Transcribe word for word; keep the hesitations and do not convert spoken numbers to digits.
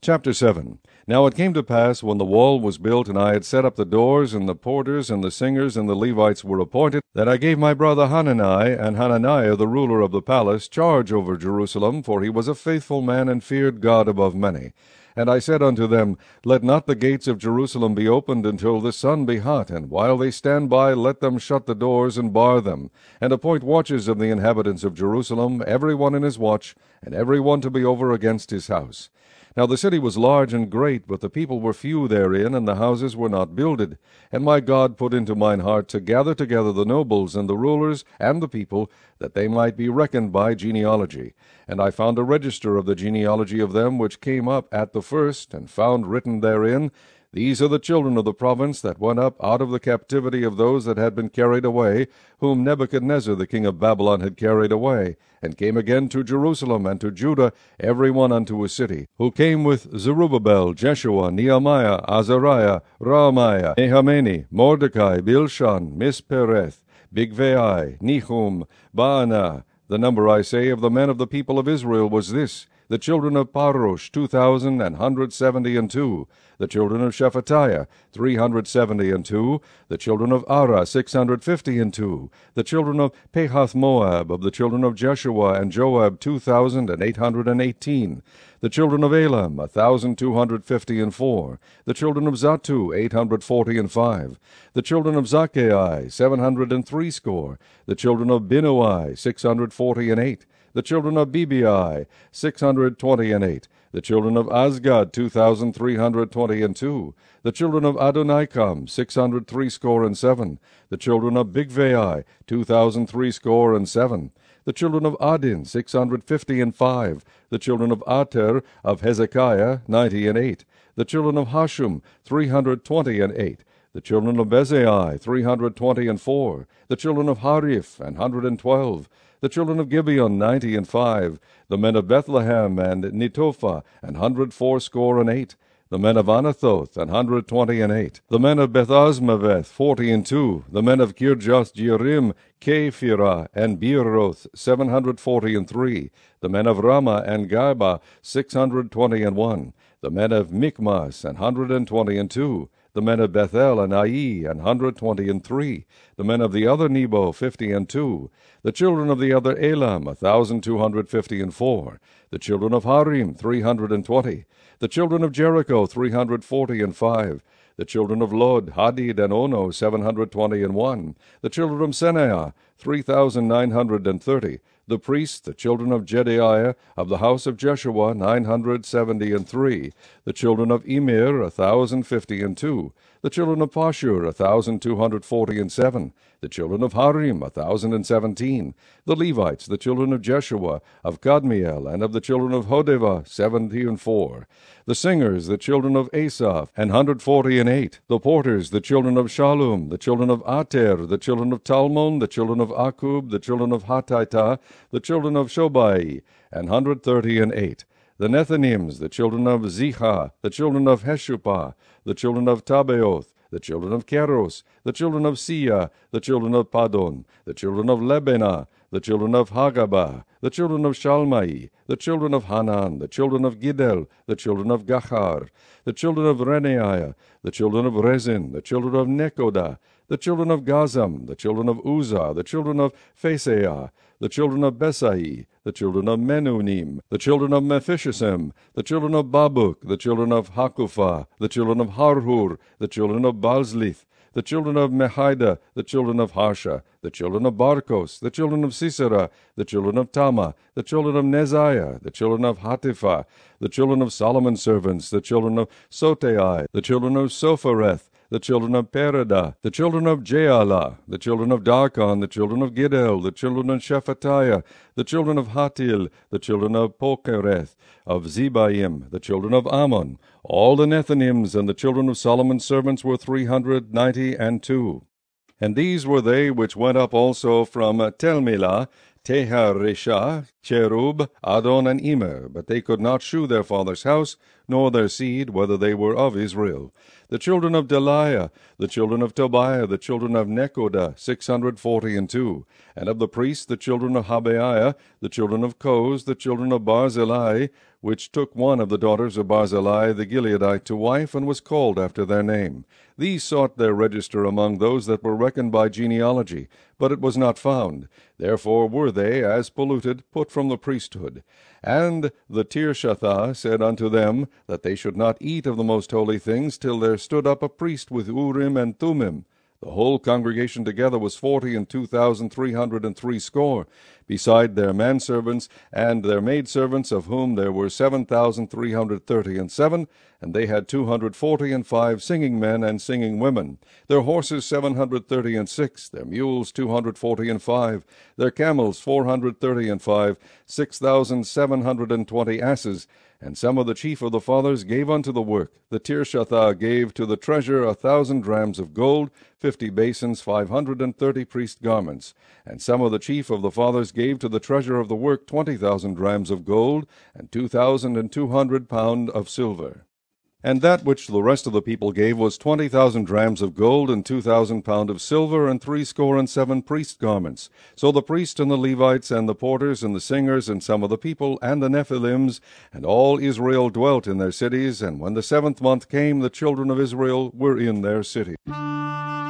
Chapter seven. Now it came to pass, when the wall was built, and I had set up the doors, and the porters, and the singers, and the Levites were appointed, that I gave my brother Hanani, and Hananiah the ruler of the palace, charge over Jerusalem, for he was a faithful man, and feared God above many. And I said unto them, Let not the gates of Jerusalem be opened until the sun be hot, and while they stand by, let them shut the doors, and bar them, and appoint watches of the inhabitants of Jerusalem, every one in his watch, and every one to be over against his house. Now the city was large and great, but the people were few therein, and the houses were not builded. And my God put into mine heart to gather together the nobles, and the rulers, and the people, that they might be reckoned by genealogy. And I found a register of the genealogy of them which came up at the first, and found written therein, These are the children of the province that went up out of the captivity of those that had been carried away, whom Nebuchadnezzar the king of Babylon had carried away, and came again to Jerusalem and to Judah, every one unto a city, who came with Zerubbabel, Jeshua, Nehemiah, Azariah, Raamiah, Nahamani, Mordecai, Bilshan, Mispereth, Bigvai, Nehum, Baanah. The number, I say, of the men of the people of Israel was this: the children of Parosh, two thousand and hundred seventy and two. The children of Shephatiah, three hundred seventy and two. The children of Ara, six hundred fifty and two. The children of Pahath Moab, of the children of Jeshua and Joab, two thousand and eight hundred and eighteen. The children of Elam, a thousand two hundred fifty and four. The children of Zatu, eight hundred forty and five. The children of Zaccai, seven hundred and threescore. The children of Binnui, six hundred forty and eight. The children of Bebai, six hundred twenty and eight. The children of Azgad, two thousand three hundred twenty and two. The children of Adonikam, six hundred threescore and seven. The children of Bigvai, two thousand threescore and seven. The children of Adin, six hundred fifty and five. The children of Ater, of Hezekiah, ninety and eight. The children of Hashum, three hundred twenty and eight. The children of Bezai, three hundred twenty and four. The children of Hariph, an hundred and twelve. The children of Gibeon, ninety and five. The men of Bethlehem and Netophah, an hundred fourscore and eight. The men of Anathoth, an hundred twenty and eight. The men of Bethazmaveth, forty and two. The men of Kirjath Jearim, Kephirah, and Beeroth, seven hundred forty and three. The men of Ramah and Gaiba, six hundred twenty and one. The men of Michmas, an hundred and twenty and two. The men of Bethel and Ai, an hundred twenty and three. The men of the other Nebo, fifty and two. The children of the other Elam, a thousand two hundred fifty and four. The children of Harim, three hundred and twenty. The children of Jericho, three hundred forty and five. The children of Lod, Hadid, and Ono, seven hundred twenty and one. The children of Senaah, three thousand nine hundred and thirty. The priests, the children of Jediah, of the house of Jeshua, nine hundred seventy and three. The children of Emir, a thousand fifty and two. The children of Pashur, a thousand two hundred forty and seven. The children of Harim, a thousand and seventeen. The Levites, the children of Jeshua, of Kadmiel, and of the children of Hodeva, seventy and four. The singers, the children of Asaph, an hundred forty and eight. The porters, the children of Shallum, the children of Ater, the children of Talmon, the children of Akub, the children of Hatita, the children of Shobai, an hundred thirty and eight. The Nethinims, the children of Ziha, the children of Heshupah, the children of Tabeoth, the children of Keros, the children of Sia, the children of Padon, the children of Lebenah, the children of Hagabah, the children of Shalmai, the children of Hanan, the children of Giddel, the children of Gachar, the children of Renaiah, the children of Rezin, the children of Nekoda, the children of Gazam, the children of Uzzah, the children of Phaseah, the children of Besai, the children of Menunim, the children of Mephishisem, the children of Babuk, the children of Hakupha, the children of Harhur, the children of Balzlith, the children of Mehida, the children of Harsha, the children of Barkos, the children of Sisera, the children of Tama, the children of Neziah, the children of Hatipha, the children of Solomon's servants, the children of Sotai, the children of Sophareth, the children of Perida, the children of Jaala, the children of Darkon, the children of Giddel, the children of Shephatiah, the children of Hatil, the children of Pokereth, of Zebaim, the children of Ammon. All the Nethinims and the children of Solomon's servants were three hundred ninety and two. And these were they which went up also from Telmelah, Teharesha, Cherub, Adon, and Emer, but they could not shew their father's house, nor their seed, whether they were of Israel. The children of Deliah, the children of Tobiah, the children of Nekoda, six hundred forty and two. And of the priests, the children of Habaiah, the children of Koz, the children of Barzillai, which took one of the daughters of Barzillai the Gileadite to wife, and was called after their name. These sought their register among those that were reckoned by genealogy, but it was not found. Therefore were they, as polluted, put from the priesthood. And the Tirshatha said unto them, that they should not eat of the most holy things, till there stood up a priest with Urim and Thummim. The whole congregation together was forty and two thousand three hundred and three score, beside their manservants and their maidservants, of whom there were seven thousand three hundred thirty and seven, and they had two hundred forty and five singing men and singing women. Their horses seven hundred thirty and six, their mules two hundred forty and five, their camels four hundred thirty and five, six thousand seven hundred and twenty asses. And some of the chief of the fathers gave unto the work. The Tirshatha gave to the treasure a thousand drams of gold, fifty basins, five hundred and thirty priest garments. And some of the chief of the fathers gave to the treasure of the work twenty thousand drams of gold, and two thousand and two hundred pound of silver. And that which the rest of the people gave was twenty thousand drams of gold, and two thousand pound of silver, and threescore and seven priest garments. So the priests and the Levites, and the porters, and the singers, and some of the people, and the Nephilims, and all Israel dwelt in their cities. And when the seventh month came, the children of Israel were in their cities.